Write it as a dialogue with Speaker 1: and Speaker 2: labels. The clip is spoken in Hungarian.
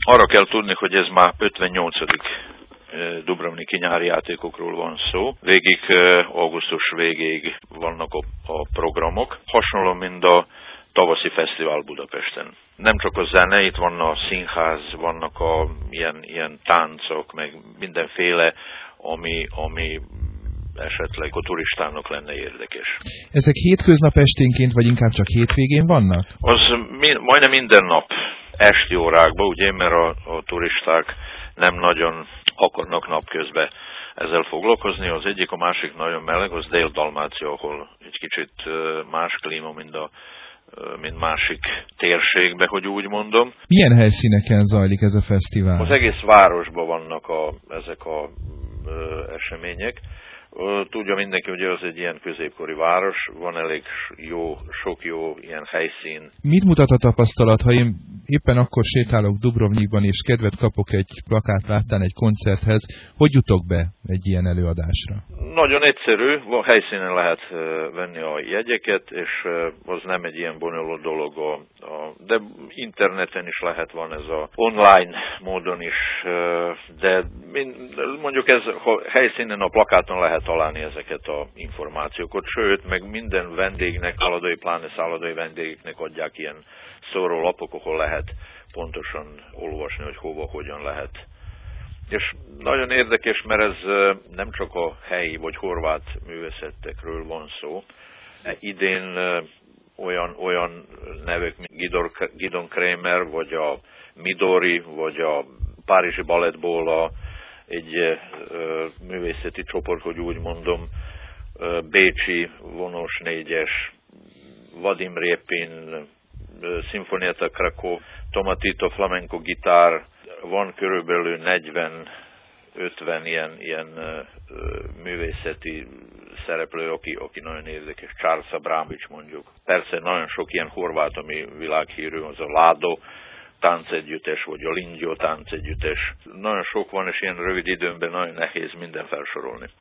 Speaker 1: Arra kell tudni, hogy ez már 58. Dubrovniki nyári játékokról van szó. Végig augusztus végéig vannak a programok. Hasonló, mint a tavaszi fesztivál Budapesten. Nem csak a zene, itt van a színház, vannak ilyen táncok, meg mindenféle, ami esetleg a turistának lenne érdekes.
Speaker 2: Ezek hétköznap esténként, vagy inkább csak hétvégén vannak?
Speaker 1: Az majdnem minden nap esti órákban, ugye, mert a turisták nem nagyon akarnak napközben ezzel foglalkozni. Az egyik, a másik nagyon meleg, az Dél-Dalmácia, ahol egy kicsit más klíma, mint másik térségbe, hogy úgy mondom.
Speaker 2: Milyen helyszíneken zajlik ez a fesztivál?
Speaker 1: Az egész városban vannak ezek a események. Tudja mindenki, hogy ez egy ilyen középkori város, van elég sok jó ilyen helyszín.
Speaker 2: Mit mutat a tapasztalat, ha én éppen akkor sétálok Dubrovnikban, és kedvet kapok egy plakát láttán egy koncerthez, hogy jutok be egy ilyen előadásra? Nagyon
Speaker 1: egyszerű, helyszínen lehet venni a jegyeket, és az nem egy ilyen bonyolult dolog, de interneten is lehet, van ez a online módon is, de mondjuk helyszínen a plakáton lehet találni ezeket az információkat, sőt, meg minden vendégnek, pláne szállodai vendégeknek adják ilyen szórólapok, ahol lehet pontosan olvasni, hogy hova, hogyan lehet. És nagyon érdekes, mert ez nem csak a helyi vagy horvát művészetekről van szó. Idén olyan nevek, mint Gidon Kremer, vagy a Midori, vagy a Párizsi Balettból egy művészeti csoport, hogy úgy mondom, Bécsi vonós négyes, Vadim Répin, Sinfonietta Krakow, Tomatito flamenco gitár, van körülbelül 40-50 ilyen művészeti szereplő, aki nagyon érdekes, Charles Abramovics mondjuk. Persze nagyon sok ilyen horvát, ami világhírű, az a Lado táncegyüttes, vagy a Lingyó táncegyüttes. Nagyon sok van, és ilyen rövid időmben nagyon nehéz minden felsorolni.